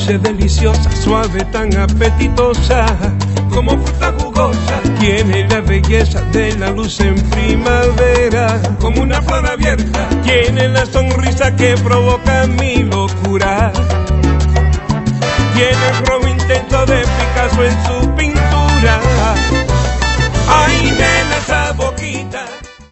dulce, deliciosa, suave, tan apetitosa, como fruta jugosa. Tiene la belleza de la luz en primavera, como una flor abierta. Tiene la sonrisa que provoca mi locura. Tiene el rojo intenso de Picasso en su pintura. Ay,